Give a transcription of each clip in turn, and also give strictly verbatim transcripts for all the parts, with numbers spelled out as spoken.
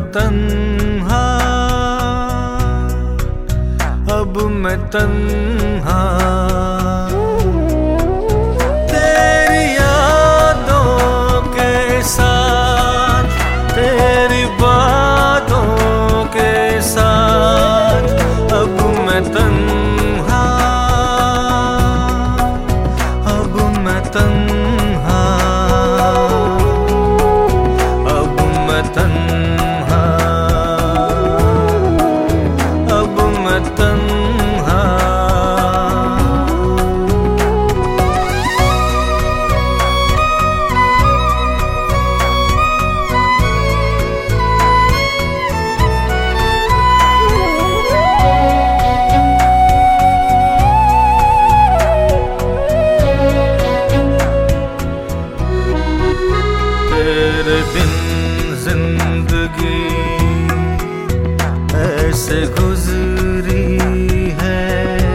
तन्हा, अब मैं तन्हा। तेरी यादों के साथ, तेरी बातों के साथ, अब मैं तन्हा, अब मैं तन्हा, अब मैं तन्हा, अब मैं तन्हा। तेरे बिन जिंदगी ऐसे गुजरी है,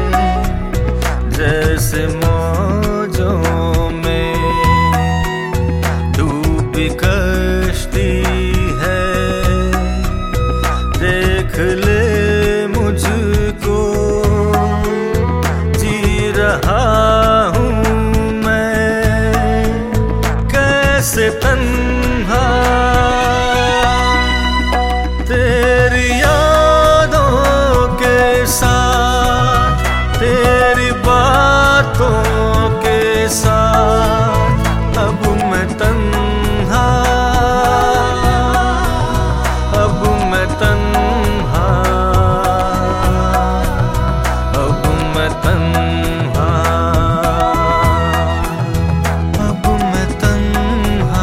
जैसे मौजों में डूबी कश्ती है। देख ले मुझको, जी रहा हूँ मैं कैसे तन्हा। तेरी यादों के साथ, तेरी बातों के साथ, अब मैं तन्हा, अब मैं तन्हा, अब मैं तन्हा, अब मैं तन्हा।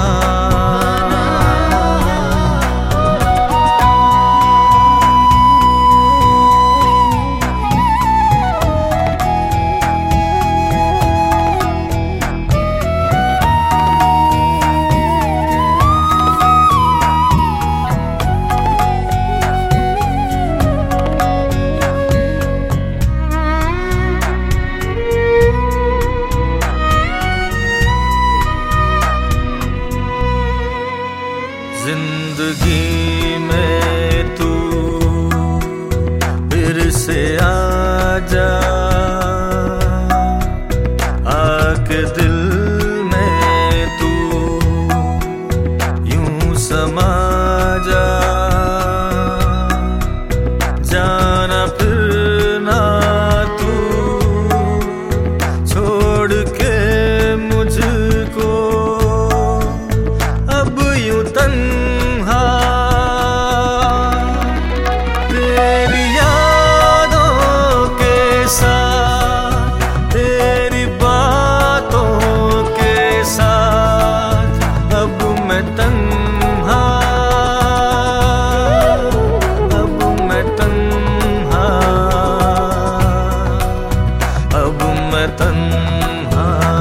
जिंदगी में तू फिर से आ जा, आके दिल में तू यूं समा जा। जाना फिर ना तू छोड़ के मुझको, अब यूं तन्हा। तेरी यादों के साथ, तेरी बातों के साथ, अब मैं तन्हा, अब मैं तन्हा, अब मैं तन्हा।